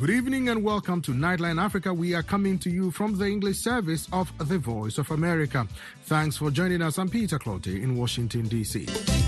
Good evening and welcome to Nightline Africa. We are coming to you from the English service of The Voice of America. Thanks for joining us. I'm Peter Clottey in Washington, D.C.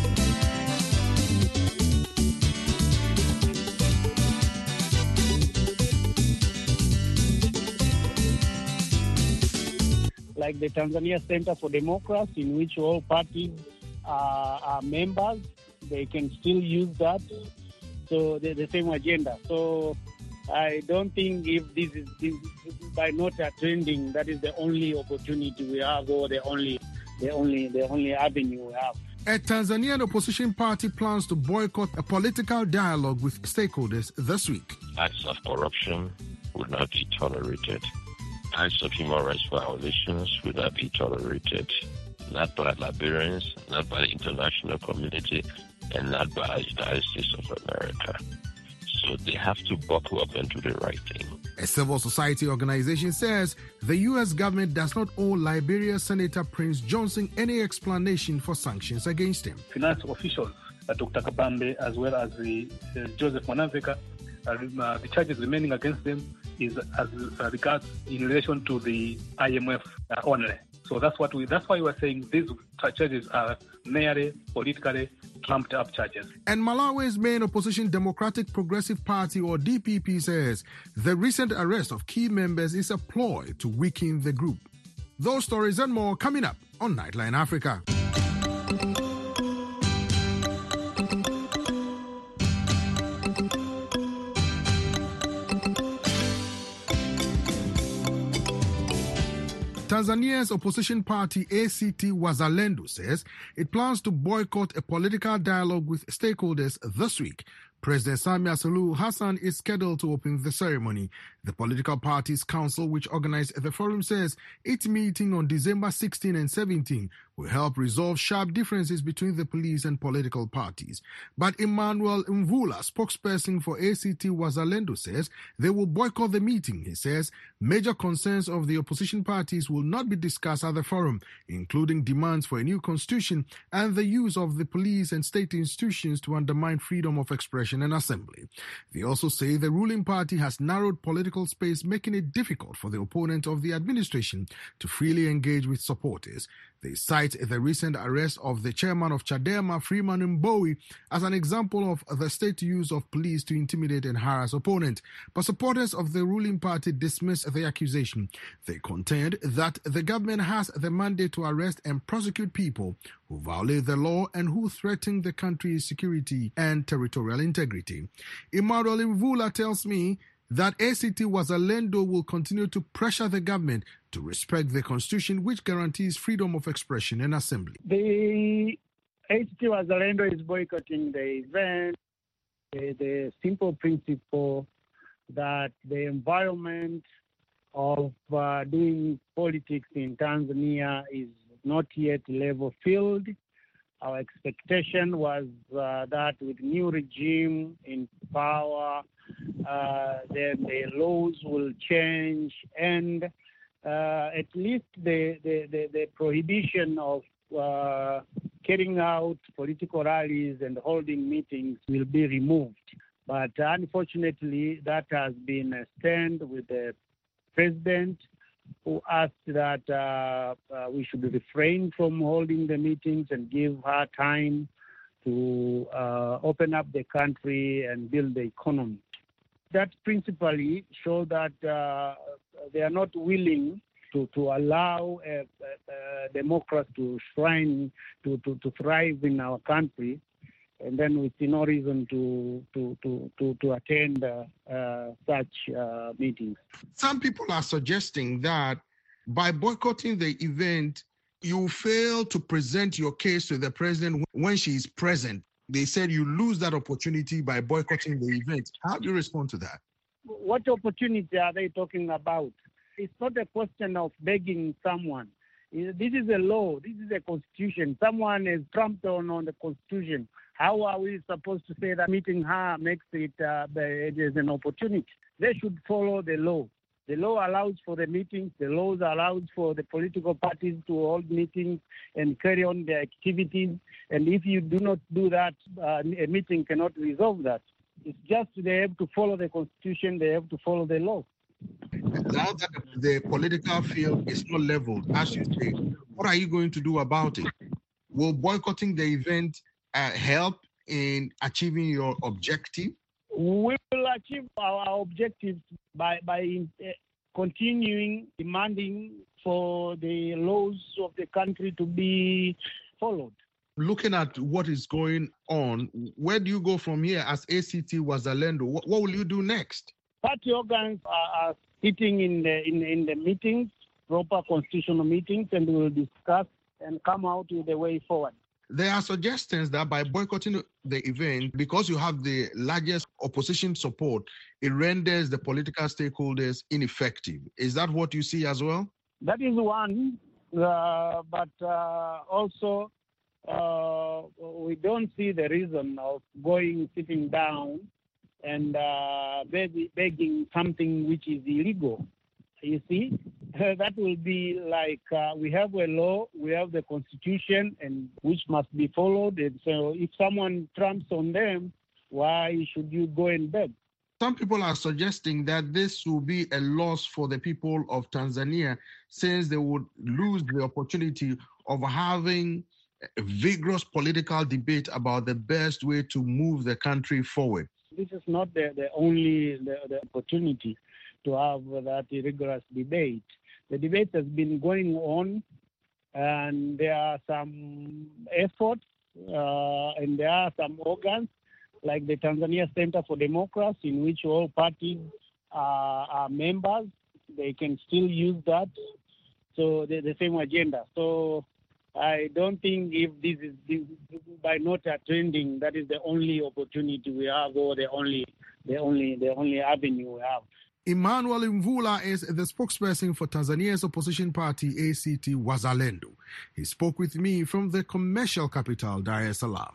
Like the Tanzania Center for Democracy, in which all parties are members, they can still use that. So the same agenda. So I don't think if this by not attending, that is the only opportunity we have, or the only avenue we have. A Tanzanian opposition party plans to boycott a political dialogue with stakeholders this week. Acts of corruption would not be tolerated. Acts of human rights violations would not be tolerated. Not by Liberians, not by the international community, and not by the United States of America. So they have to buckle up and do the right thing. A civil society organization says the U.S. government does not owe Liberia Senator Prince Johnson any explanation for sanctions against him. Finance officials, Dr. Kabambe, as well as Joseph Mwanaveka, the charges remaining against them is as regards in relation to the IMF only. So that's why we are saying these charges are merely politically trumped up charges. And Malawi's main opposition Democratic Progressive Party, or DPP, says the recent arrest of key members is a ploy to weaken the group. Those stories and more coming up on Nightline Africa. Tanzania's opposition party ACT Wazalendo says it plans to boycott a political dialogue with stakeholders this week. President Samia Suluhu Hassan is scheduled to open the ceremony. The political parties' council, which organized the forum, says its meeting on December 16 and 17 will help resolve sharp differences between the police and political parties. But Emmanuel Mvula, spokesperson for ACT Wazalendo, says they will boycott the meeting. He says major concerns of the opposition parties will not be discussed at the forum, including demands for a new constitution and the use of the police and state institutions to undermine freedom of expression and assembly. They also say the ruling party has narrowed political space, making it difficult for the opponent of the administration to freely engage with supporters. They cite the recent arrest of the chairman of Chadema, Freeman Mbowe, as an example of the state use of police to intimidate and harass opponents. But supporters of the ruling party dismiss the accusation. They contend that the government has the mandate to arrest and prosecute people who violate the law and who threaten the country's security and territorial integrity. Emmanuel Mvula tells me that ACT Wazalendo will continue to pressure the government to respect the constitution, which guarantees freedom of expression and assembly. The ACT Wazalendo is boycotting the event. The simple principle that the environment of doing politics in Tanzania is not yet level field. Our expectation was that with new regime in power, then the laws will change, and at least the prohibition of carrying out political rallies and holding meetings will be removed. But unfortunately, that has been a stand with the president, who asked that we should refrain from holding the meetings and give her time to open up the country and build the economy. That principally shows that they are not willing to allow democracy to thrive in our country, and then we see no reason to attend such meetings. Some people are suggesting that by boycotting the event, you fail to present your case to the president when she is present. They said you lose that opportunity by boycotting the event. How do you respond to that? What opportunity are they talking about? It's not a question of begging someone. This is a law. This is a constitution. Someone has trumped on the constitution. How are we supposed to say that meeting her makes it as an opportunity? They should follow the law. The law allows for the meetings. The law allows for the political parties to hold meetings and carry on their activities. And if you do not do that, a meeting cannot resolve that. It's just they have to follow the constitution, they have to follow the law. Now that the political field is not leveled, as you say, what are you going to do about it? Will boycotting the event help in achieving your objective? We will achieve our objectives by continuing demanding for the laws of the country to be followed. Looking at what is going on, where do you go from here as ACT Wazalendo? What will you do next? Party organs are sitting in the meetings, proper constitutional meetings, and we will discuss and come out with a way forward. There are suggestions that by boycotting the event, because you have the largest opposition support, it renders the political stakeholders ineffective. Is that what you see as well? That is one, but also we don't see the reason of sitting down and begging something which is illegal. You see, that will be like we have a law, we have the constitution, and which must be followed. And so if someone trumps on them, why should you go and beg? Some people are suggesting that this will be a loss for the people of Tanzania, since they would lose the opportunity of having a vigorous political debate about the best way to move the country forward. This is not the only opportunity to have that rigorous debate. The debate has been going on, and there are some efforts and there are some organs like the Tanzania Center for Democracy, in which all parties are members. They can still use that. So the same agenda. So I don't think if this is by not attending, that is the only opportunity we have, or the only avenue we have. Emmanuel Mvula is the spokesperson for Tanzania's opposition party, ACT Wazalendo. He spoke with me from the commercial capital, Dar es Salaam.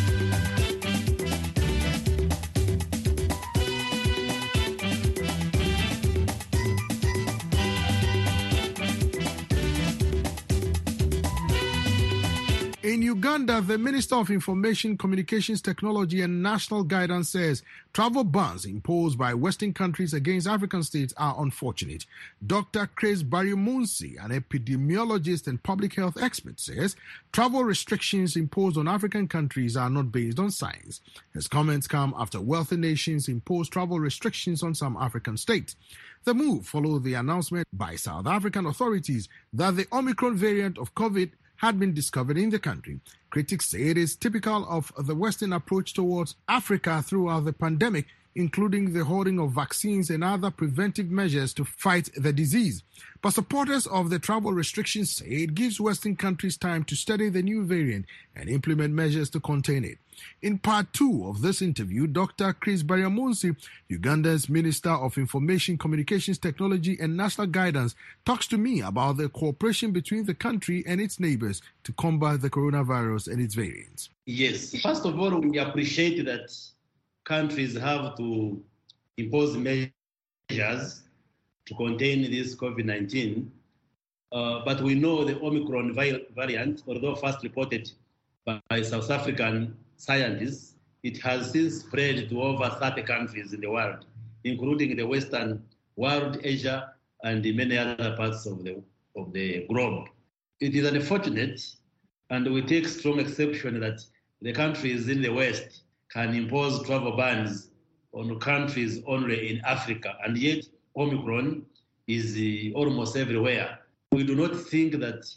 In Uganda, the Minister of Information, Communications Technology and National Guidance says travel bans imposed by Western countries against African states are unfortunate. Dr. Chris Baryomunsi, an epidemiologist and public health expert, says travel restrictions imposed on African countries are not based on science. His comments come after wealthy nations imposed travel restrictions on some African states. The move followed the announcement by South African authorities that the Omicron variant of COVID had been discovered in the country. Critics say it is typical of the Western approach towards Africa throughout the pandemic, including the hoarding of vaccines and other preventive measures to fight the disease. But supporters of the travel restrictions say it gives Western countries time to study the new variant and implement measures to contain it. In part 2 of this interview, Dr. Chris Baryomunsi, Uganda's Minister of Information, Communications Technology and National Guidance, talks to me about the cooperation between the country and its neighbors to combat the coronavirus and its variants. Yes. First of all, we appreciate that countries have to impose measures to contain this COVID-19. But we know the Omicron variant, although first reported by South African scientists, it has since spread to over 30 countries in the world, including the Western world, Asia, and many other parts of the globe. It is unfortunate, and we take strong exception that the countries in the West can impose travel bans on countries only in Africa, and yet Omicron is almost everywhere. We do not think that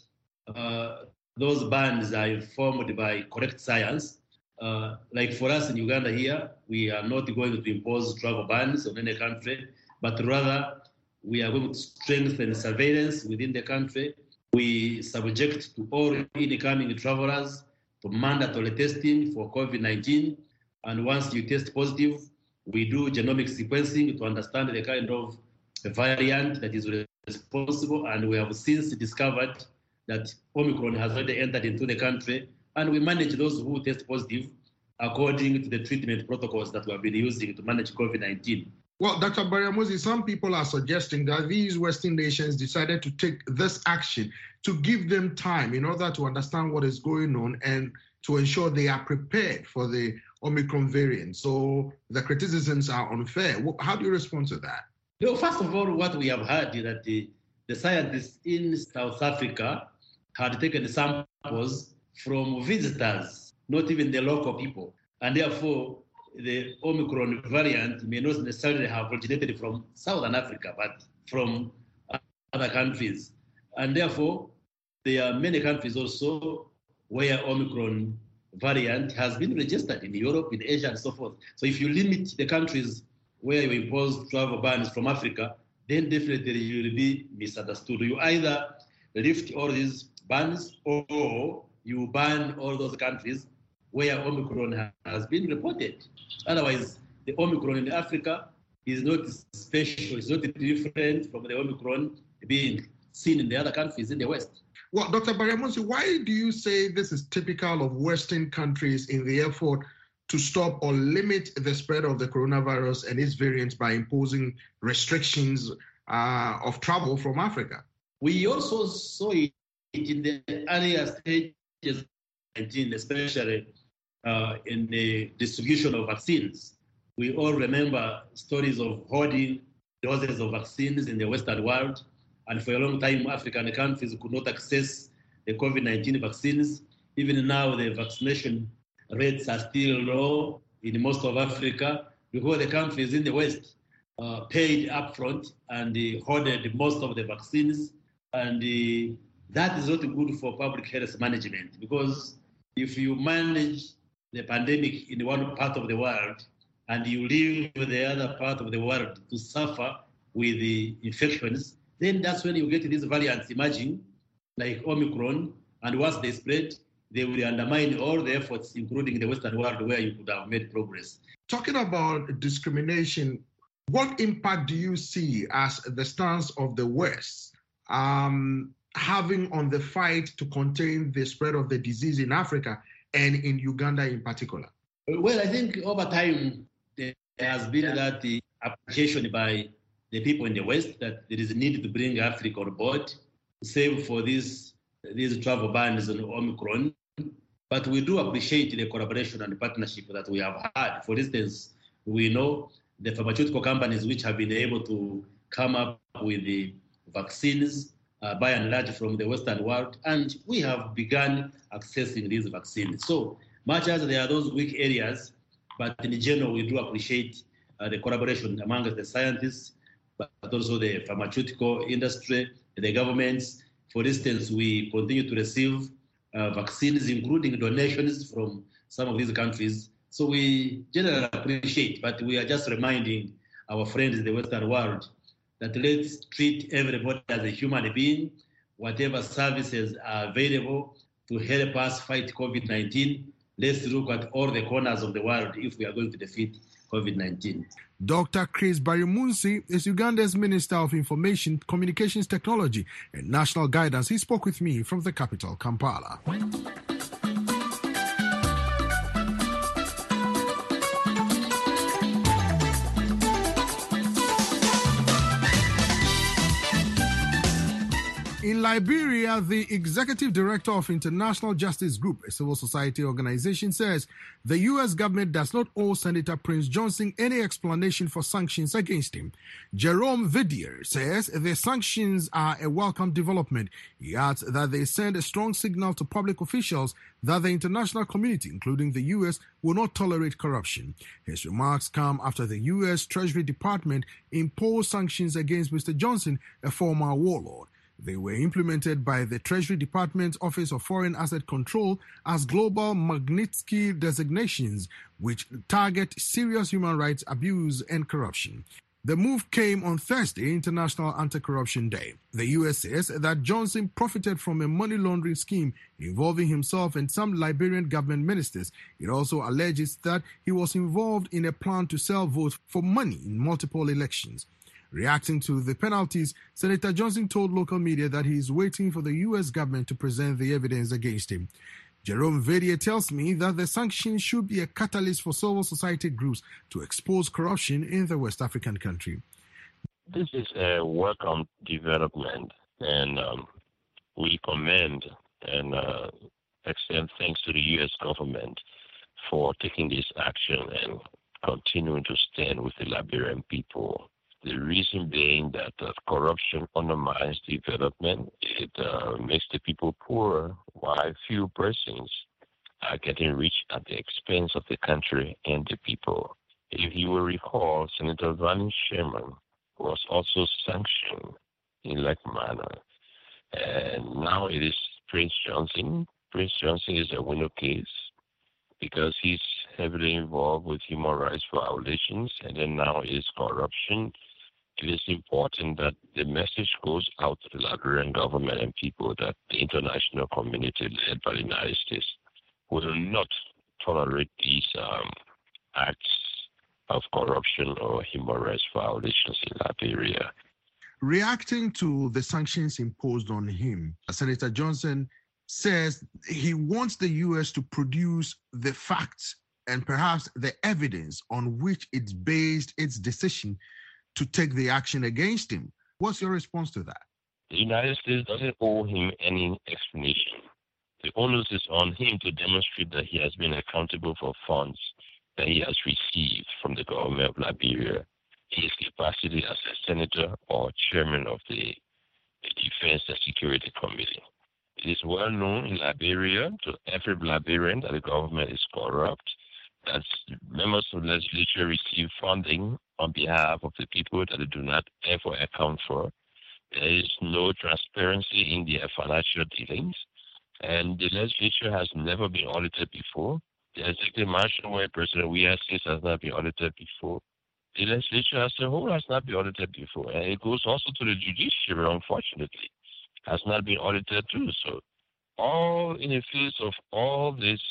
those bans are informed by correct science. Like for us in Uganda here, we are not going to impose travel bans on any country, but rather we are going to strengthen surveillance within the country. We subject to all incoming travelers to mandatory testing for COVID-19. And once you test positive, we do genomic sequencing to understand the kind of variant that is responsible. And we have since discovered that Omicron has already entered into the country. And we manage those who test positive according to the treatment protocols that we have been using to manage COVID-19. Well, Dr. Baryomunsi, some people are suggesting that these Western nations decided to take this action to give them time in order to understand what is going on and to ensure they are prepared for the Omicron variant. So the criticisms are unfair. How do you respond to that? No, first of all, what we have heard is that the scientists in South Africa had taken samples from visitors, not even the local people. And therefore, the Omicron variant may not necessarily have originated from Southern Africa, but from other countries. And therefore, there are many countries also where Omicron variant has been registered in Europe, in Asia, and so forth. So if you limit the countries where you impose travel bans from Africa, then definitely you will be misunderstood. You either lift all these bans or you ban all those countries where Omicron has been reported. Otherwise, the Omicron in Africa is not special, it's not different from the Omicron being seen in the other countries in the West. Well, Dr. Baryamunsi, why do you say this is typical of Western countries in the effort to stop or limit the spread of the coronavirus and its variants by imposing restrictions of travel from Africa? We also saw it in the earlier stages, especially in the distribution of vaccines. We all remember stories of hoarding doses of vaccines in the Western world. And for a long time, African countries could not access the COVID-19 vaccines. Even now, the vaccination rates are still low in most of Africa because the countries in the West paid upfront and hoarded most of the vaccines. And that is not good for public health management, because if you manage the pandemic in one part of the world and you leave the other part of the world to suffer with the infections, then that's when you get these variants emerging, like Omicron, and once they spread, they will undermine all the efforts, including the Western world, where you could have made progress. Talking about discrimination, what impact do you see as the stance of the West having on the fight to contain the spread of the disease in Africa and in Uganda in particular? Well, I think over time, there has been that the appreciation by the people in the West that there is a need to bring Africa on board, save for these travel bans on Omicron. But we do appreciate the collaboration and partnership that we have had. For instance, we know the pharmaceutical companies which have been able to come up with the vaccines by and large from the Western world, and we have begun accessing these vaccines. So much as there are those weak areas, but in general, we do appreciate the collaboration among the scientists, but also the pharmaceutical industry, the governments. For instance, we continue to receive vaccines, including donations from some of these countries. So we generally appreciate, but we are just reminding our friends in the Western world that let's treat everybody as a human being. Whatever services are available to help us fight COVID-19, let's look at all the corners of the world if we are going to defeat COVID-19. Dr. Chris Baryamunsi is Uganda's Minister of Information, Communications Technology and National Guidance. He spoke with me from the capital, Kampala. In Liberia, the executive director of International Justice Group, a civil society organization, says the U.S. government does not owe Senator Prince Johnson any explanation for sanctions against him. Jerome Vidier says the sanctions are a welcome development. He adds that they send a strong signal to public officials that the international community, including the U.S., will not tolerate corruption. His remarks come after the U.S. Treasury Department imposed sanctions against Mr. Johnson, a former warlord. They were implemented by the Treasury Department's Office of Foreign Asset Control as global Magnitsky designations, which target serious human rights abuse and corruption. The move came on Thursday, International Anti-Corruption Day. The U.S. says that Johnson profited from a money laundering scheme involving himself and some Liberian government ministers. It also alleges that he was involved in a plan to sell votes for money in multiple elections. Reacting to the penalties, Senator Johnson told local media that he is waiting for the U.S. government to present the evidence against him. Jerome Vidier tells me that the sanctions should be a catalyst for civil society groups to expose corruption in the West African country. This is a welcome development, and we commend and extend thanks to the U.S. government for taking this action and continuing to stand with the Liberian people. The reason being that corruption undermines development. It makes the people poorer, while few persons are getting rich at the expense of the country and the people. If you will recall, Senator Vani Sherman was also sanctioned in like manner. And now it is Prince Johnson. Prince Johnson is a winner case because he's heavily involved with human rights violations, and then now it is corruption. It is important that the message goes out to the Liberian government and people that the international community led by the United States will not tolerate these acts of corruption or human rights violations in Liberia. Reacting to the sanctions imposed on him, Senator Johnson says he wants the U.S. to produce the facts and perhaps the evidence on which it's based its decision to take the action against him. What's your response to that? The United States doesn't owe him any explanation. The onus is on him to demonstrate that he has been accountable for funds that he has received from the government of Liberia in his capacity as a senator or chairman of the Defense and Security Committee. It is well known in Liberia to every Liberian that the government is corrupt, that members of the legislature receive funding on behalf of the people that they do not ever account for. There is no transparency in their financial dealings, and the legislature has never been audited before. The executive mansion where President Weah sits has not been audited before. The legislature as a whole has not been audited before. And it goes also to the judiciary, unfortunately, has not been audited too. So all in the face of all this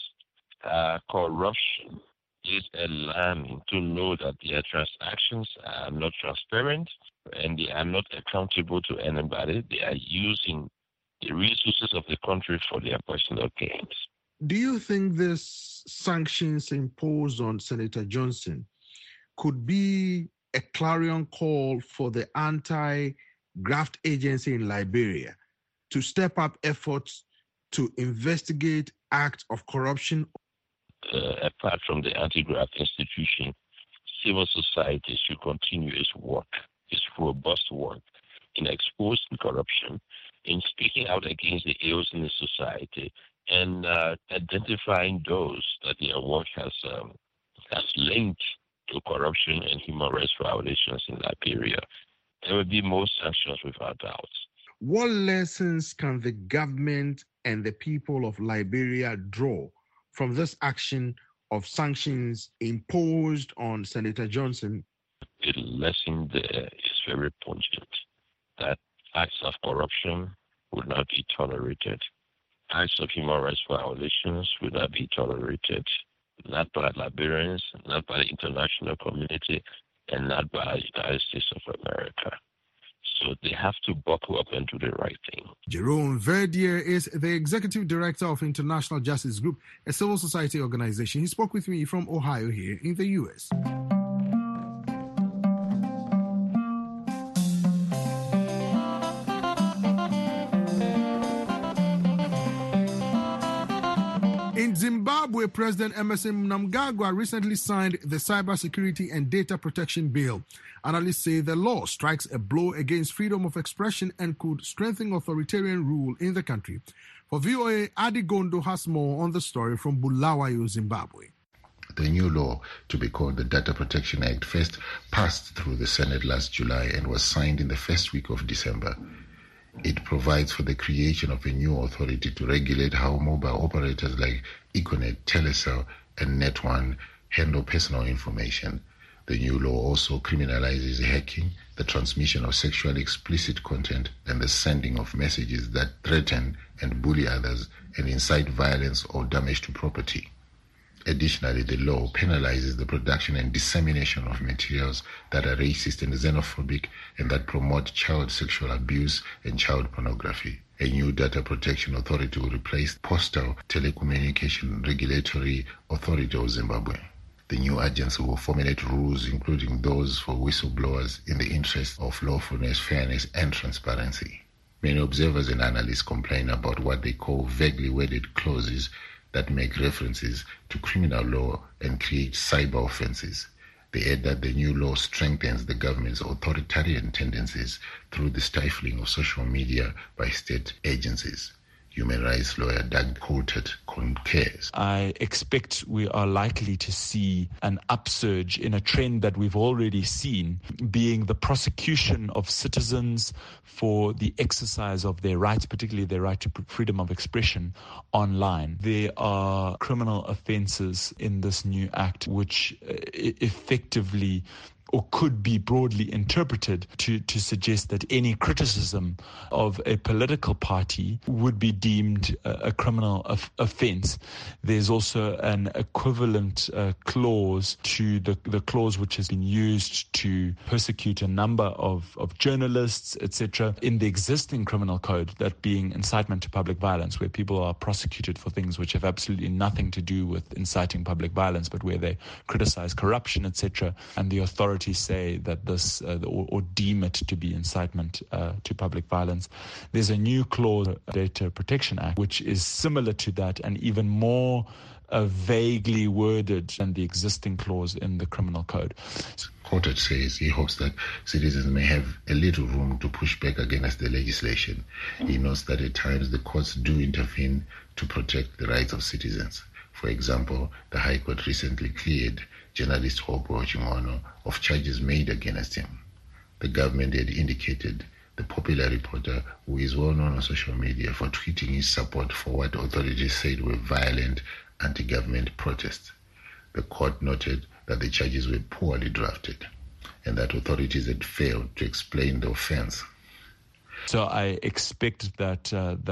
corruption, is alarming to know that their transactions are not transparent and they are not accountable to anybody. They are using the resources of the country for their personal gains. Do you think this sanctions imposed on Senator Johnson could be a clarion call for the anti-graft agency in Liberia to step up efforts to investigate acts of corruption? Apart from the anti-graft institution, civil society should continue its work, its robust work in exposing corruption, in speaking out against the ills in the society, and identifying those that their work has linked to corruption and human rights violations in Liberia. There will be more sanctions without doubt. What lessons can the government and the people of Liberia draw from this action of sanctions imposed on Senator Johnson? The lesson there is very pungent, that acts of corruption would not be tolerated. Acts of human rights violations would not be tolerated, not by Liberians, not by the international community, and not by the United States of America. So they have to buckle up and do the right thing. Jerome Verdier is the Executive Director of International Justice Group, a civil society organization. He spoke with me from Ohio here in the U.S. In Zimbabwe, President Emmerson Mnangagwa recently signed the Cybersecurity and Data Protection Bill. Analysts say the law strikes a blow against freedom of expression and could strengthen authoritarian rule in the country. For VOA, Adi Gondo has more on the story from Bulawayo, Zimbabwe. The new law, to be called the Data Protection Act, first passed through the Senate last July and was signed in the first week of December. It provides for the creation of a new authority to regulate how mobile operators like Econet, Telecel, and Net1 handle personal information. The new law also criminalizes hacking, the transmission of sexually explicit content, and the sending of messages that threaten and bully others and incite violence or damage to property. Additionally, the law penalizes the production and dissemination of materials that are racist and xenophobic and that promote child sexual abuse and child pornography. A new data protection authority will replace Postal Telecommunication Regulatory Authority of Zimbabwe. The new agency will formulate rules, including those for whistleblowers, in the interest of lawfulness, fairness, and transparency. Many observers and analysts complain about what they call vaguely worded clauses that make references to criminal law and create cyber offenses. They add that the new law strengthens the government's authoritarian tendencies through the stifling of social media by state agencies. Human rights lawyer Doug Coulter concurs. I expect we are likely to see an upsurge in a trend that we've already seen, being the prosecution of citizens for the exercise of their rights, particularly their right to freedom of expression online. There are criminal offences in this new act which effectively or could be broadly interpreted to suggest that any criticism of a political party would be deemed a criminal offence. There's also an equivalent clause to the clause which has been used to persecute a number of journalists, etc., in the existing criminal code, that being incitement to public violence, where people are prosecuted for things which have absolutely nothing to do with inciting public violence, but where they criticize corruption, etc., and the authorities say that this or deem it to be incitement to public violence. There's a new clause, Data Protection Act, which is similar to that and even more vaguely worded than the existing clause in the criminal code. Coulter says he hopes that citizens may have a little room to push back against the legislation. He notes that at times the courts do intervene to protect the rights of citizens. For example, the High Court recently cleared journalist Hopo Chimono of charges made against him. The government had indicated the popular reporter, who is well known on social media for tweeting his support for what authorities said were violent anti-government protests. The court noted that the charges were poorly drafted and that authorities had failed to explain the offense. So I expect that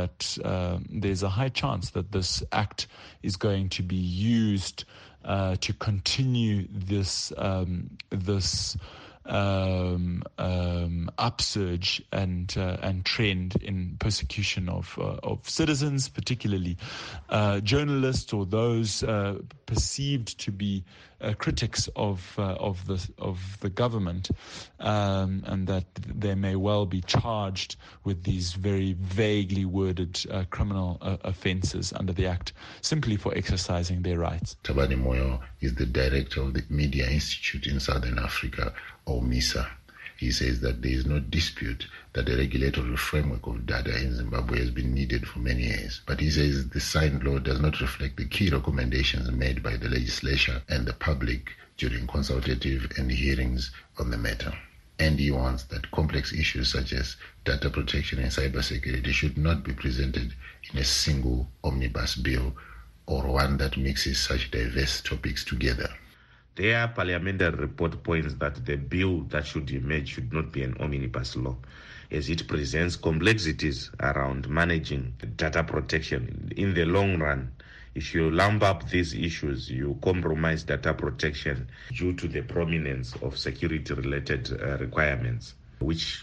there's a high chance that this act is going to be used to continue this upsurge and trend in persecution of citizens, particularly journalists or those perceived to be critics of the government, and that they may well be charged with these very vaguely worded criminal offences under the Act simply for exercising their rights. Tabani Moyo is the director of the Media Institute in Southern Africa, or MISA. He says that there is no dispute that the regulatory framework of data in Zimbabwe has been needed for many years. But he says the signed law does not reflect the key recommendations made by the legislature and the public during consultative and hearings on the matter. And he wants that complex issues such as data protection and cybersecurity should not be presented in a single omnibus bill or one that mixes such diverse topics together. Their parliamentary report points that the bill that should emerge should not be an omnibus law, as it presents complexities around managing data protection. In the long run, if you lump up these issues, you compromise data protection due to the prominence of security-related requirements, which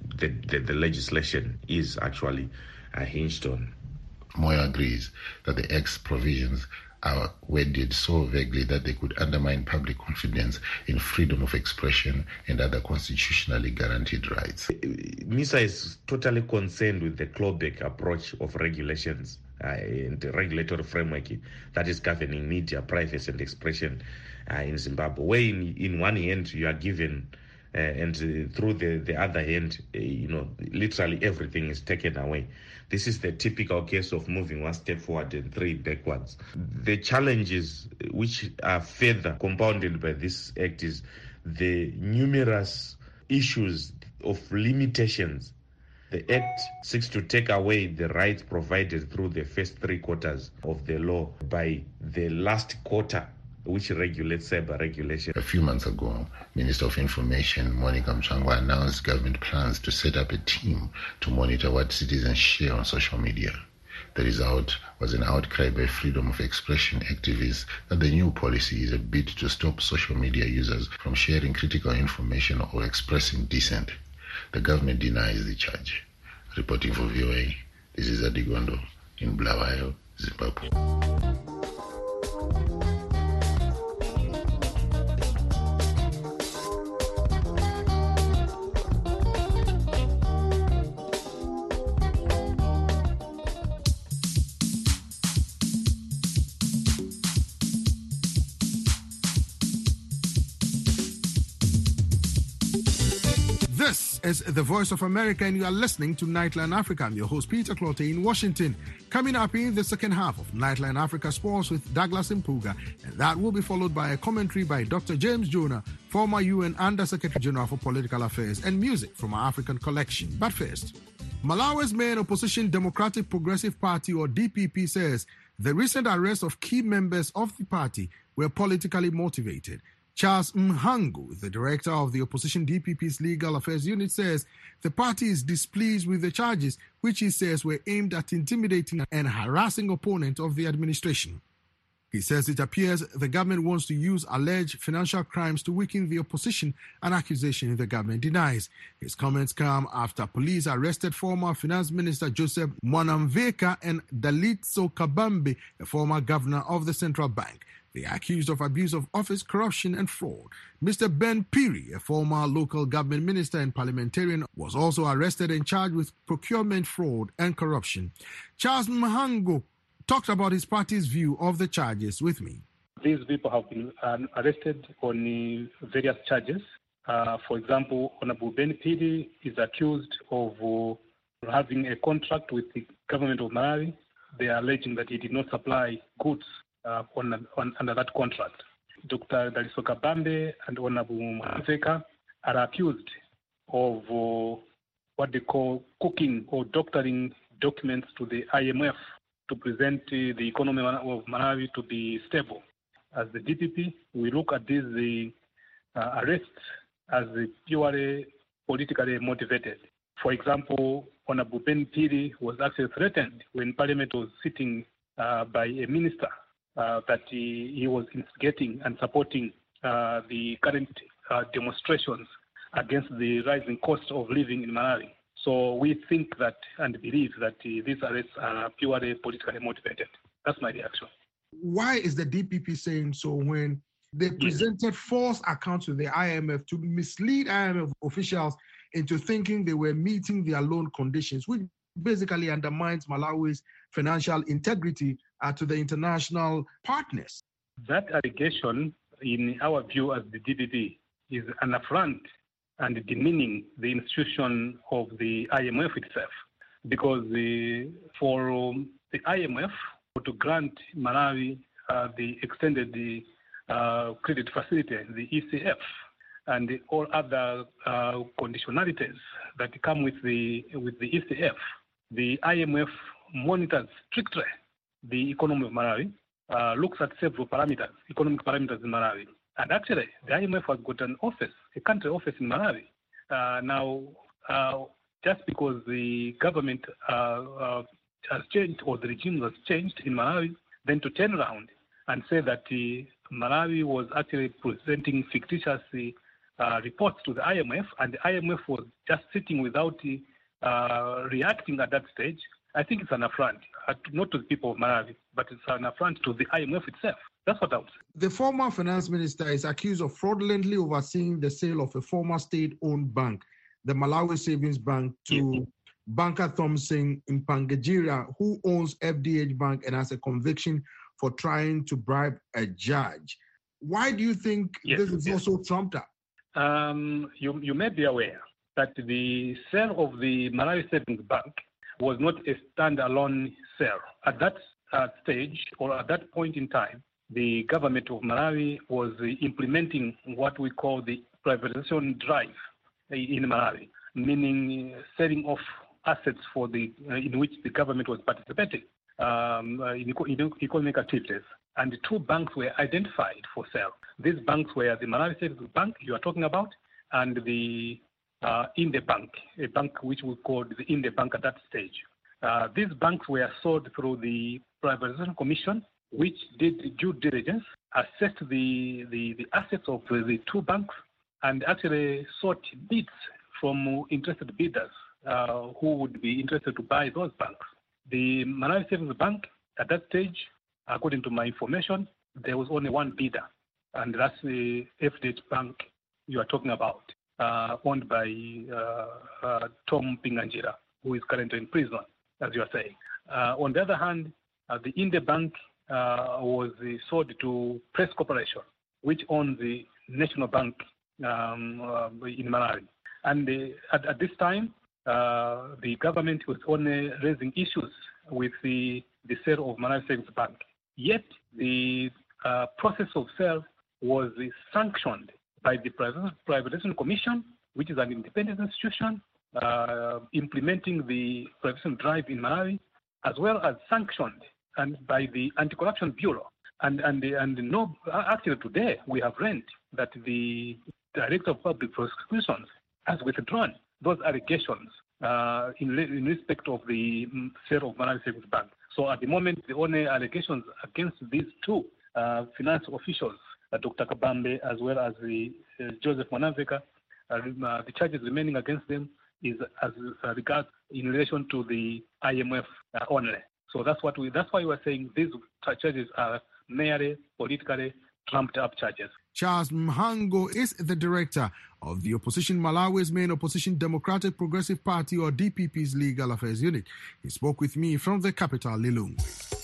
the legislation is actually hinged on. Moyo agrees that the Act's provisions are worded so vaguely that they could undermine public confidence in freedom of expression and other constitutionally guaranteed rights. MISA is totally concerned with the clawback approach of regulations and the regulatory framework that is governing media, privacy and expression in Zimbabwe, where in one hand you are given and through the other hand, literally everything is taken away. This is the typical case of moving one step forward and three backwards. The challenges which are further compounded by this act is the numerous issues of limitations. The act seeks to take away the rights provided through the first 3 quarters of the law by the last quarter, which regulates cyber regulation. A few months ago, Minister of Information Monica Mchangwa announced government plans to set up a team to monitor what citizens share on social media. The result was an outcry by freedom of expression activists that the new policy is a bid to stop social media users from sharing critical information or expressing dissent. The government denies the charge. Reporting for VOA, this is Adigondo in Bulawayo, Zimbabwe. is the Voice of America, and you are listening to Nightline Africa. I'm your host, Peter Clottey, in Washington. Coming up in the second half of Nightline Africa Sports with Douglas Mpuga, and that will be followed by a commentary by Dr. James Jonah, former UN Under-Secretary General for Political Affairs, and music from our African collection. But first, Malawi's main opposition Democratic Progressive Party, or DPP, says the recent arrests of key members of the party were politically motivated. Charles Mhangu, the director of the opposition DPP's Legal Affairs Unit, says the party is displeased with the charges, which he says were aimed at intimidating and harassing opponents of the administration. He says it appears the government wants to use alleged financial crimes to weaken the opposition, an accusation the government denies. His comments come after police arrested former Finance Minister Joseph Mwanamveka and Dalitso Kabambe, a former governor of the central bank. They are accused of abuse of office, corruption, and fraud. Mr. Ben Piri, a former local government minister and parliamentarian, was also arrested and charged with procurement fraud and corruption. Charles Mhangu talked about his party's view of the charges with me. These people have been arrested on various charges. For example, Honorable Ben Piri is accused of having a contract with the government of Malawi. They are alleging that he did not supply goods under that contract. Dr. Dalitso Kabambe and Honorable Mwanamveka are accused of what they call cooking or doctoring documents to the IMF to present the economy of Malawi to be stable. As the DPP, we look at these arrests as purely politically motivated. For example, Honorable Ben Piri was actually threatened when Parliament was sitting by a minister that he was instigating and supporting the current demonstrations against the rising cost of living in Malawi. So we think that and believe that these arrests are purely politically motivated. That's my reaction. Why is the DPP saying so when they presented false accounts to the IMF to mislead IMF officials into thinking they were meeting their loan conditions, which basically undermines Malawi's financial integrity to the international partners? That allegation, in our view as the DPP, is an affront and demeaning the institution of the IMF itself. Because for the IMF to grant Malawi the extended credit facility, the ECF, and all other conditionalities that come with the ECF, the IMF monitors strictly the economy of Malawi, looks at several parameters, economic parameters in Malawi. And actually, the IMF has got an office, a country office in Malawi. Now, just because the government has changed or the regime has changed in Malawi, then to turn around and say that Malawi was actually presenting fictitious reports to the IMF, and the IMF was just sitting without reacting at that stage, I think it's an affront, not to the people of Malawi, but it's an affront to the IMF itself. That's what I would say. The former finance minister is accused of fraudulently overseeing the sale of a former state-owned bank, the Malawi Savings Bank, to banker Thompson Mpangajira, who owns FDH Bank and has a conviction for trying to bribe a judge. Why do you think this is also trumped up? You may be aware that the sale of the Malawi Savings Bank was not a standalone sale. At that stage, or at that point in time, the government of Malawi was implementing what we call the privatization drive in Malawi, meaning selling off assets for in which the government was participating in economic activities. And two banks were identified for sale. These banks were the Malawi Savings Bank you are talking about, and the Inde Bank, a bank which we called the Inde Bank at that stage. These banks were sold through the Privatization Commission, which did due diligence, assessed the assets of the two banks, and actually sought bids from interested bidders who would be interested to buy those banks. The Malawi Savings Bank, at that stage, according to my information, there was only one bidder, and that's the FDH Bank you are talking about, owned by Tom Pinganjira, who is currently in prison, as you are saying. On the other hand, the Inde Bank was sold to Press Corporation, which owns the National Bank in Malawi. And at this time, the government was only raising issues with the sale of Malawi Savings Bank. Yet the process of sale was sanctioned by the Privatization Commission, which is an independent institution implementing the privatization drive in Malawi, as well as sanctioned and by the Anti-Corruption Bureau. And no, actually today we have learned that the Director of Public Prosecutions has withdrawn those allegations in respect of the sale of Malawi Savings Bank. So at the moment, the only allegations against these two finance officials, Dr. Kabambe as well as the Joseph Mwanamveka, the charges remaining against them is as regards in relation to the IMF only. So that's why we are saying these charges are merely politically trumped up charges. Charles Mhango is the director of the opposition Malawi's main opposition Democratic Progressive Party, or DPP's Legal Affairs Unit. He spoke with me from the capital, Lilongwe.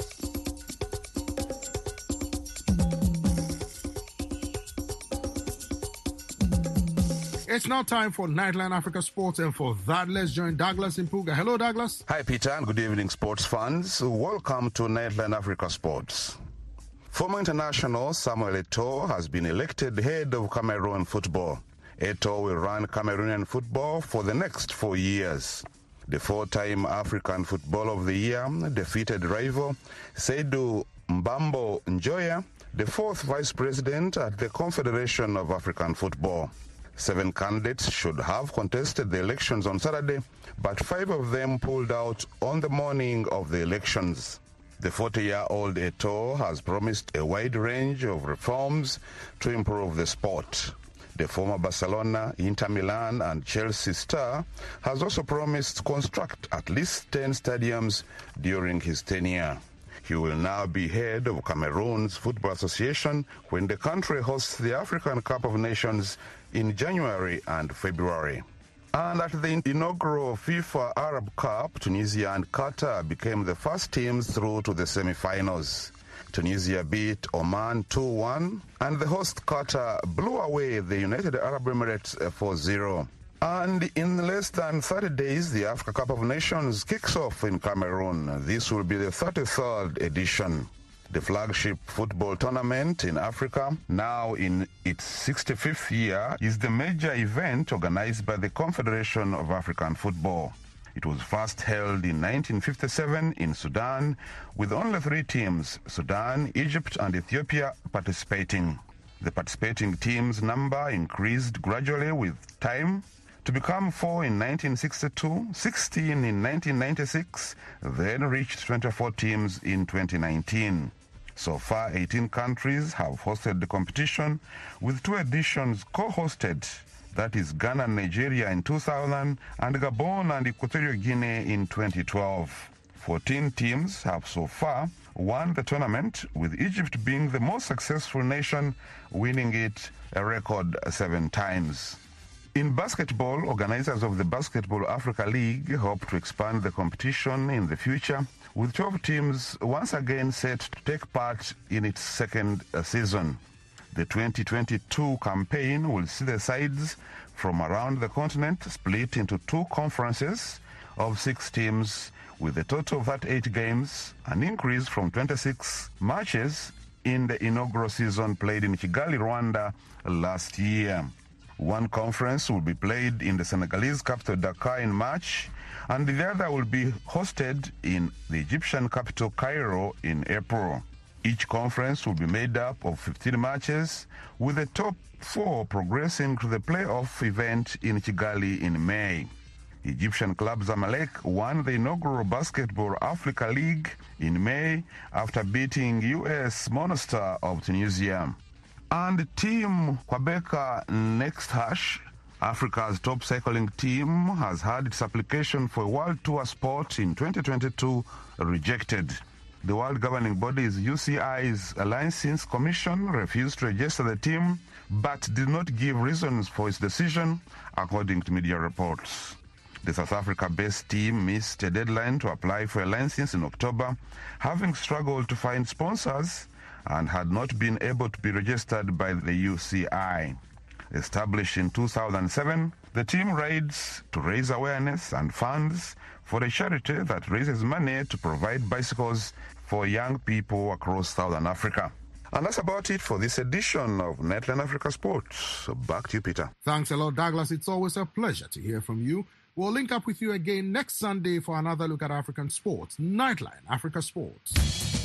It's now time for Nightline Africa Sports, and for that, let's join Douglas Impuga. Hello, Douglas. Hi, Peter, and good evening, sports fans. Welcome to Nightline Africa Sports. Former international Samuel Eto'o has been elected head of Cameroon football. Eto'o will run Cameroonian football for the next 4 years. The four-time African Footballer of the Year defeated rival Seydou Mbambo Njoya, the fourth vice president at the Confederation of African Football. 7 candidates should have contested the elections on Saturday, but 5 of them pulled out on the morning of the elections. The 40-year-old Eto'o has promised a wide range of reforms to improve the sport. The former Barcelona, Inter Milan and Chelsea star has also promised to construct at least 10 stadiums during his tenure. He will now be head of Cameroon's Football Association when the country hosts the African Cup of Nations in January and February. And at the inaugural FIFA Arab Cup, Tunisia and Qatar became the first teams through to the semi-finals. Tunisia beat Oman 2-1, and the host Qatar blew away the United Arab Emirates 4-0. And in less than 30 days, the Africa Cup of Nations kicks off in Cameroon. This will be the 33rd edition. The flagship football tournament in Africa, now in its 65th year, is the major event organized by the Confederation of African Football. It was first held in 1957 in Sudan, with only 3 teams, Sudan, Egypt, and Ethiopia, participating. The participating teams' number increased gradually with time to become 4 in 1962, 16 in 1996, then reached 24 teams in 2019. So far, 18 countries have hosted the competition, with 2 editions co-hosted, that is Ghana and Nigeria in 2000, and Gabon and Equatorial Guinea in 2012. 14 teams have so far won the tournament, with Egypt being the most successful nation, winning it a record 7 times. In basketball, organizers of the Basketball Africa League hope to expand the competition in the future, with 12 teams once again set to take part in its second season. The 2022 campaign will see the sides from around the continent split into 2 conferences of 6 teams, with a total of 38 games, an increase from 26 matches in the inaugural season played in Kigali, Rwanda last year. One conference will be played in the Senegalese capital Dakar in March, and the other will be hosted in the Egyptian capital Cairo in April. Each conference will be made up of 15 matches, with the top 4 progressing to the playoff event in Kigali in May. Egyptian club Zamalek won the inaugural Basketball Africa League in May after beating US Monastir of Tunisia. And Team Kwabeka Next Hash, Africa's top cycling team, has had its application for a World Tour spot in 2022 rejected. The world governing body's UCI's Licensing Commission refused to register the team, but did not give reasons for its decision, according to media reports. The South Africa-based team missed a deadline to apply for a license in October, having struggled to find sponsors and had not been able to be registered by the UCI. Established in 2007, The team rides to raise awareness and funds for a charity that raises money to provide bicycles for young people across Southern Africa. And that's about it for this edition of Nightline Africa Sports. Back to you, Peter. Thanks a lot, Douglas. It's always a pleasure to hear from you. We'll link up with you again next Sunday for another look at African sports. Nightline Africa Sports.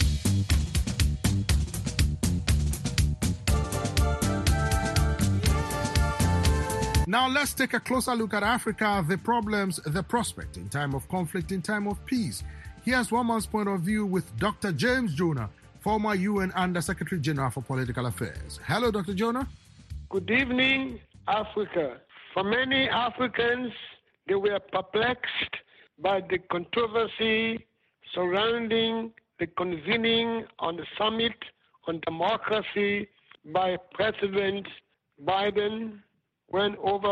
Now let's take a closer look at Africa, the problems, the prospect in time of conflict, in time of peace. Here's one man's point of view with Dr. James Jonah, former UN Under-Secretary General for Political Affairs. Hello, Dr. Jonah. Good evening, Africa. For many Africans, they were perplexed by the controversy surrounding the convening on the Summit on Democracy by President Biden, when over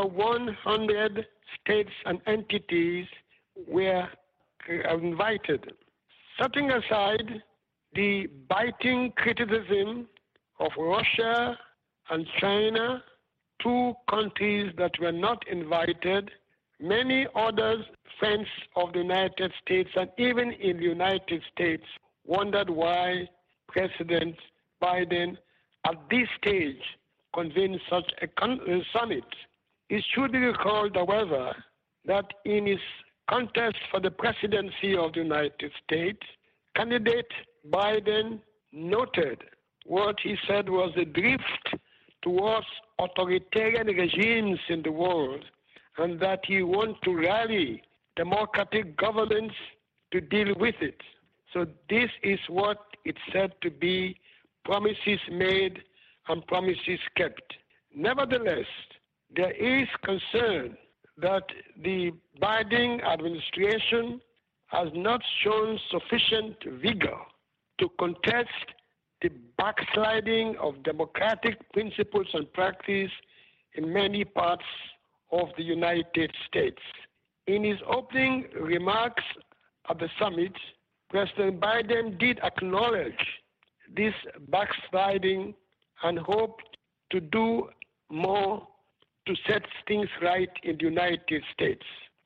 100 states and entities were invited. Setting aside the biting criticism of Russia and China, two countries that were not invited, many others, friends of the United States and even in the United States, wondered why President Biden at this stage convened such a summit. It should be recalled, however, that in his contest for the presidency of the United States, candidate Biden noted what he said was a drift towards authoritarian regimes in the world, and that he wants to rally democratic governments to deal with it. So this is what it said to be promises made and promises kept. Nevertheless, there is concern that the Biden administration has not shown sufficient vigor to contest the backsliding of democratic principles and practice in many parts of the United States. In his opening remarks at the summit, President Biden did acknowledge this backsliding and hoped to do more to set things right in the United States.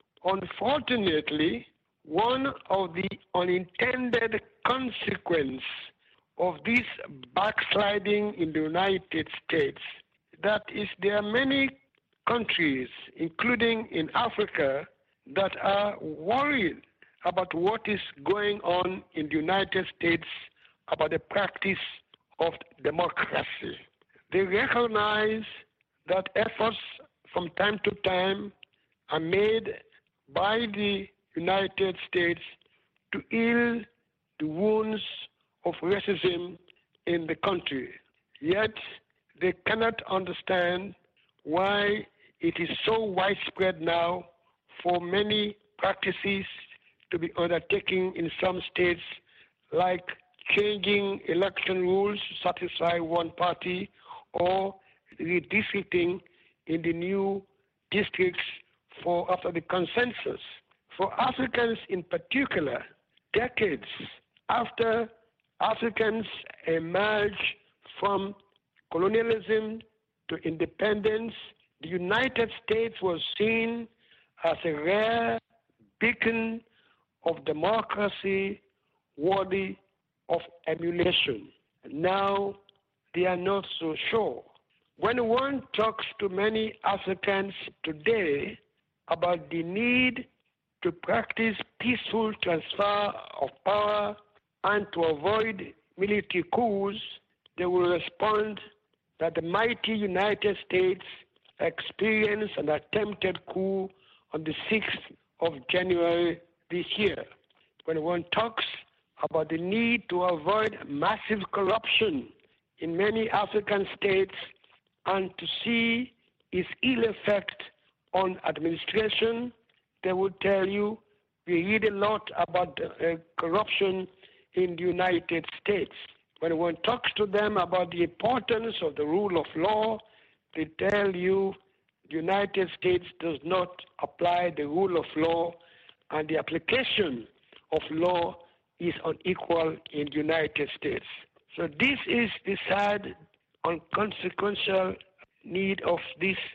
Unfortunately, one of the unintended consequences of this backsliding in the United States, that is, there are many countries, including in Africa, that are worried about what is going on in the United States about the practice of democracy. They recognize that efforts from time to time are made by the United States to heal the wounds of racism in the country. Yet they cannot understand why it is so widespread now for many practices to be undertaken in some states, like changing election rules to satisfy one party or redistricting in the new districts for after the consensus. For Africans in particular, decades after Africans emerged from colonialism to independence, the United States was seen as a rare beacon of democracy worthy of emulation. Now they are not so sure. When one talks to many Africans today about the need to practice peaceful transfer of power and to avoid military coups, they will respond that the mighty United States experienced an attempted coup on the 6th of January this year. When one talks about the need to avoid massive corruption in many African states and to see its ill effect on administration, they will tell you we read a lot about corruption in the United States. When one talks to them about the importance of the rule of law, they tell you the United States does not apply the rule of law, and the application of law is unequal in the United States. So this is the sad, consequential need of this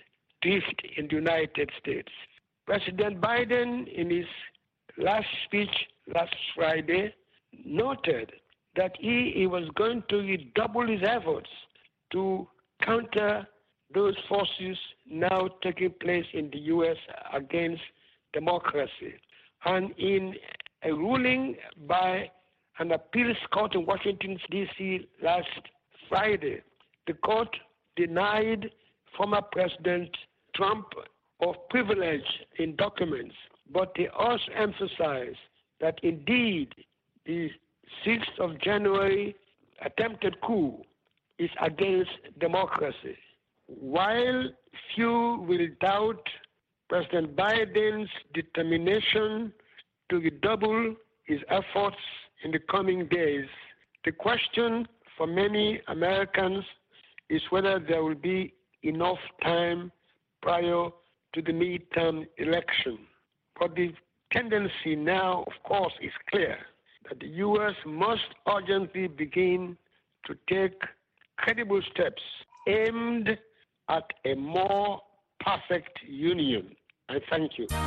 drift in the United States. President Biden, in his last speech last Friday, noted that he was going to redouble his efforts to counter those forces now taking place in the U.S. against democracy. And in a ruling by an appeals court in Washington, D.C. last Friday, the court denied former President Trump of privilege in documents, but they also emphasized that indeed the 6th of January attempted coup is against democracy. While few will doubt President Biden's determination to redouble his efforts in the coming days, the question for many Americans is whether there will be enough time prior to the midterm election. But the tendency now, of course, is clear that the U.S. must urgently begin to take credible steps aimed at a more perfect union. I thank you.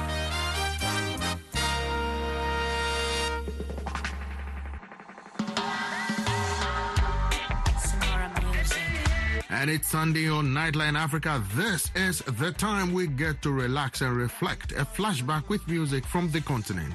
And it's Sunday on Nightline Africa. This is the time we get to relax and reflect. A flashback with music from the continent.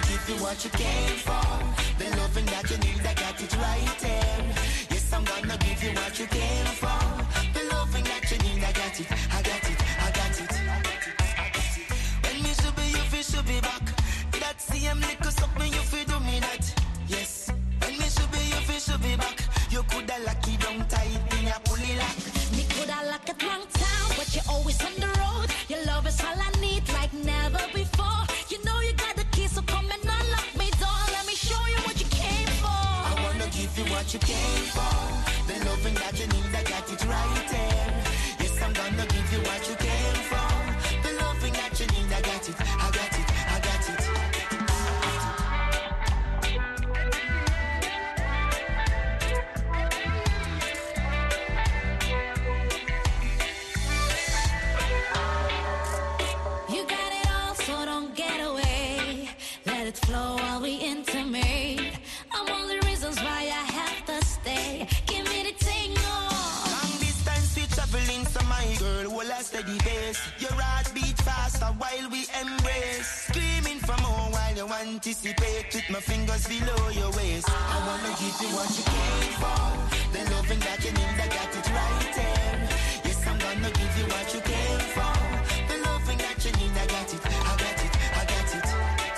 I'm gonna give you what you came for. The loving that you need, I got it, I got it, I got it. When me should be, you should be back. That same little something you feel do me that. Yes. When me should be, you should be back. You coulda lucky don't tie it in your pulley lock. Me coulda lock it wrong town, but you're always on the road. Your love is all I need like never before. You know you got the key, so come and unlock me door. Let me show you what you came for. I wanna give you what you came for. The loving that you need, I got it right there. Yes, I'm gonna give you what you came for. The loving that you need, I got it, I got it, I got it. You got it all, so don't get away. Let it flow while we intimate. I'm all the reasons why I have to stay. Give me the tingle. Long distance we traveling, so my girl, will I steady pace. Your heart beat faster while we embrace. Screaming for more while you anticipate. With my fingers below your waist. I wanna give you what you came for. The loving that you need, I got it right there. Yes, I'm gonna give you what you came for. The loving that you need, I got it, I got it, I got it.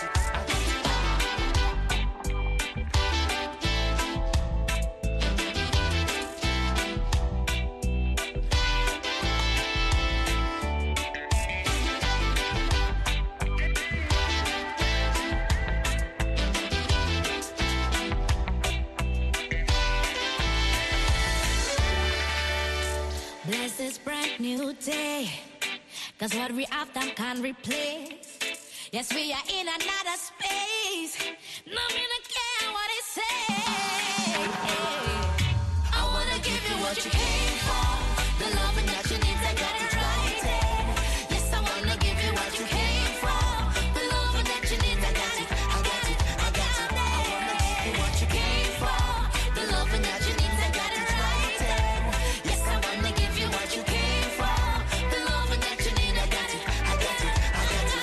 Bless this brand new day, 'cause what we have done can't replace. Yes, we are in another space. No me no care what it say. I wanna give you what you came for. The loving that you need, I got it right there. Yes, I wanna give you what you came for. The loving that you need, I got it, I got it, I got it. I wanna give you what you came for. The loving that you need, I got it right there. Yes, I wanna give you what you came for. The loving that you need, I got it, I got it, I got it.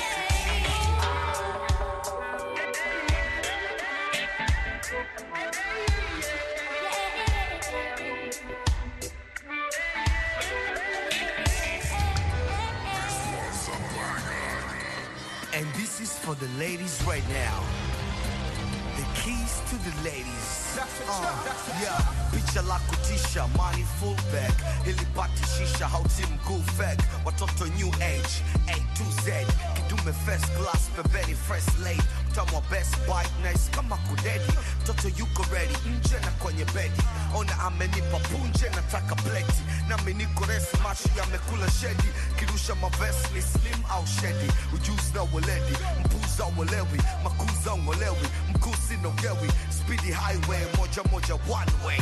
And this is for the ladies right now. The keys to the ladies. Yeah, picha la kutisha, money full bag. Hilipati shisha, hauti mkuu fag. Watoto new age, A to Z. Kidume first class, pembeni fresh late. Mtamwa best bite, nice kama kudedi. Toto yuko ready, nje na kwenye bedi. Ona amenipa punje, nataka pleti. Na miniko resi, mashi yamekula shedi. Kirusha mavesi, ni slim au shedi. Ujuzi na weledi, mpuza welewi. Makuza welewi, mkusi no gewi. Speedy highway, moja moja one way.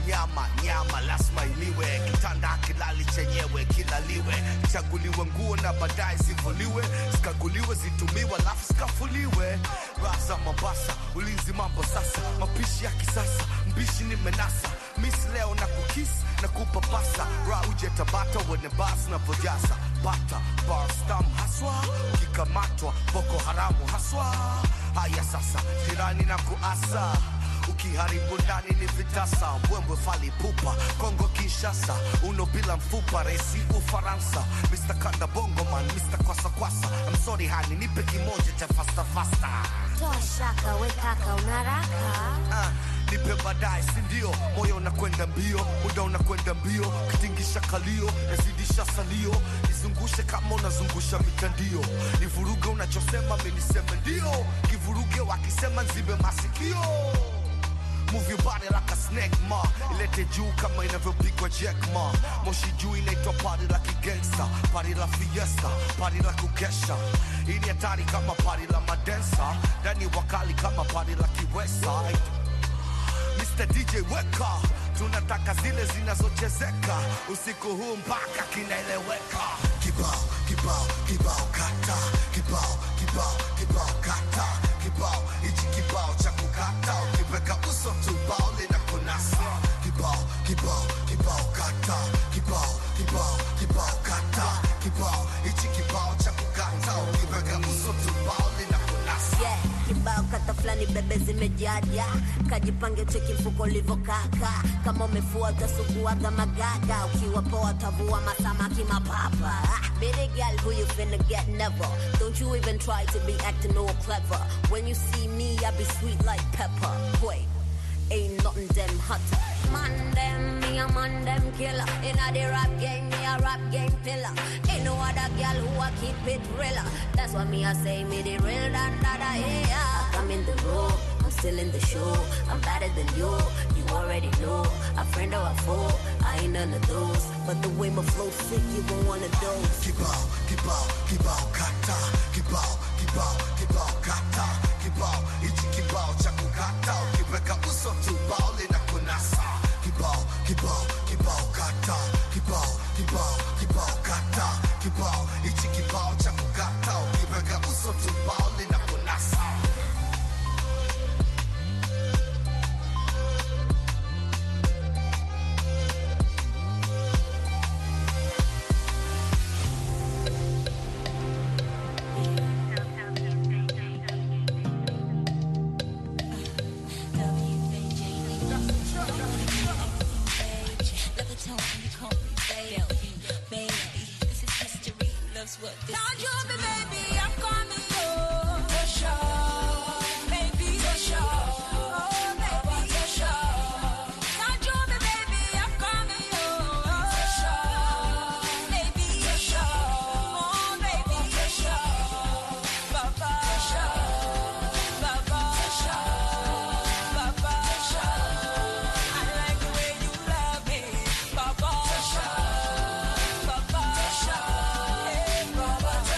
nyama lazima iliwe, kitanda kilali chenyewe kilaliwe, chaguliwe nguo na baadaye zivuliwe, zikaguliwe zitumiwe alafu zikafuliwe. Raza Mombasa, ulinzi mambo sasa, mapishi ya kisasa, mbishi ni menasa, miss leo na kukis na kupapasa, ra uje Tabata wene bas na vojasa, bata bar stam haswa, ukikamatwa Boko Haramu haswa. Haya sasa tirani na kuasa, ukiharibu ndani ni vitasa, mbwembwe fali pupa Kongo Kinshasa, uno bila mfupa resi Ufaransa, Mr. Kanda Bongo man, Mr. Kwasa Kwasa, I'm sorry honey, nipe kimoja cha fasta fasta. Toa shaka we kaka unaraka, nipe baadaye sindio, moyo unakwenda mbio, muda unakwenda mbio, kitingisha kalio, nazidisha salio, nizungushe kama unazungusha mitandio, nivuruge unachosema mimi niseme ndio, kivuruge wakisema nzibe masikio. Move your body like a snake ma, ilete juu kama inavyopigwa jack ma, moshi juu inaitwa party like a gangster, party la fiesta, party la kukesha, hii ni hatari kama party la madensa, ndani wakali kama party la kiwesa. Mr. DJ weka, tunataka zile zinazochezeka, usiku huu mpaka kinaeleweka. Kibao, kibao, kibao kata, kibao, kibao, kibao kata, kibao, hichi kibao cha kukata, ukipeka uso tu bao lina kunasa. Kibao, kibao, kibao kata, kibao, kibao, kibao kata, kibao, hichi kibao cha kukata, ukipeka uso tu bao lina kunasa. Yeah, kibao kata flani bebe zimejaja, kajipange cheki mfuko livo kaka, kama umefuata suguaga magaga, ukiwa poa tavua masamaki mapapa. Baby girl, who you finna get never, don't you even try to be acting all clever, when you see me I be sweet like pepper. Wait, ain't nothing them hotter. Man them, me a man them killer, inna the rap game, me a rap game pillar, ain't no other girl who a keep it realer, that's why me a say me the real than that I hear. I'm in the room, I'm still in the show, I'm better than you already know, a friend or a foe, I ain't none of those, but the way my flow sick, you gon' one of those. Kibao, kibao, kibao kata, kibao, kibao, kibao kata, kibao, hichi kibao cha kukata, ukipeka uso tu bao lina kunasa. Kibao, kibao, kibao kata, kibao, kibao, kibao kata, kibao, hichi kibao cha kukata, ukipeka uso tu bao lina kunasa. What this is to me. Baby, I'm coming home. For sure, baby, for sure. Oh, baby, for sure. Don't you me, baby, I'm coming home. For sure, baby, for sure. Oh, baby, for sure. Papa, for sure. Papa, for sure. Papa, for sure. I like the way you love me. Papa, for sure. Papa, for sure.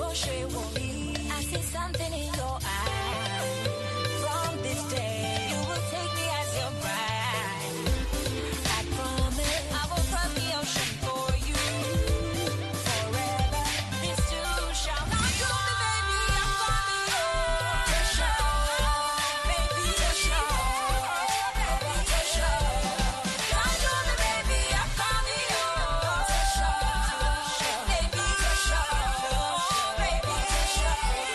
I see something in your eyes. From this day, you will take me as your bride. I promise I will cross the ocean for you. Forever, this too shall not go. Baby, I'm coming home. To show, baby, to show, baby, to show. Don't do me, baby, I'm coming home. To show, baby, to show, baby, to show.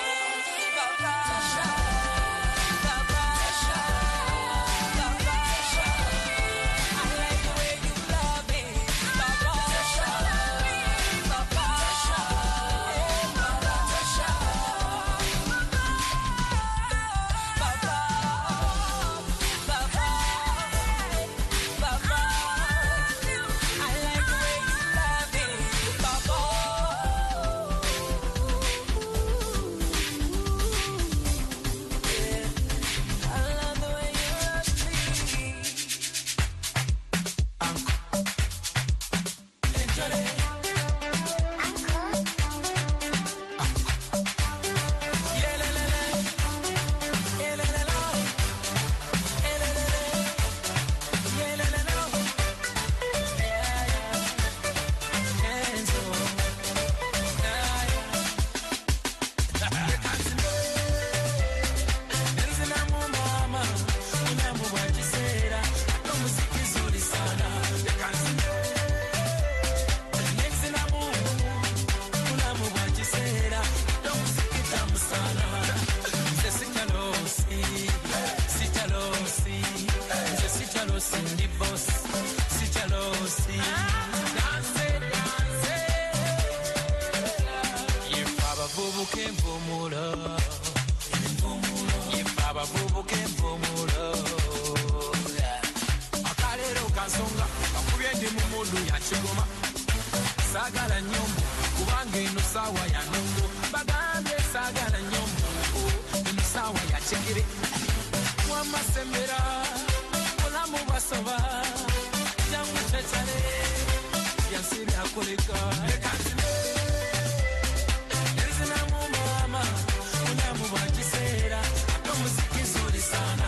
Sagala nyombo kubanga eno sawa ya nongo bagambye sagala nyombo eno sawa ya chekere wamasembera mulamu basoba jangu chachale yansiri akoleka erizina mu mama mulamu bwakisera muziki zuri sana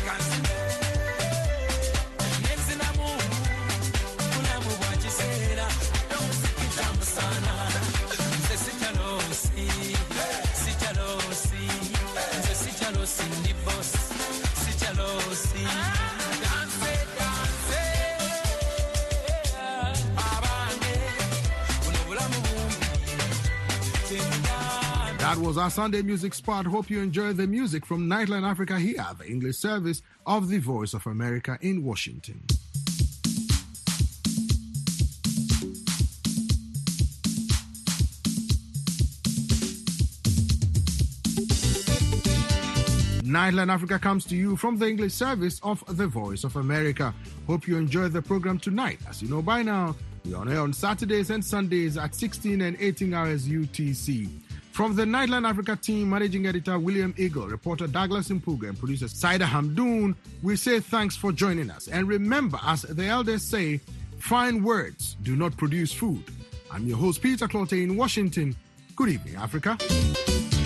That was our Sunday music spot. Hope you enjoyed the music from Nightline Africa here, the English service of the Voice of America in Washington. Nightline Africa comes to you from the English service of the Voice of America. Hope you enjoyed the program tonight. As you know by now, we're on air on Saturdays and Sundays at 16 and 18 hours UTC. From the Nightline Africa team, Managing Editor William Eagle, Reporter Douglas Mpuga, and Producer Saida Hamdoun, we say thanks for joining us. And remember, as the elders say, fine words do not produce food. I'm your host, Peter Clote in Washington. Good evening, Africa.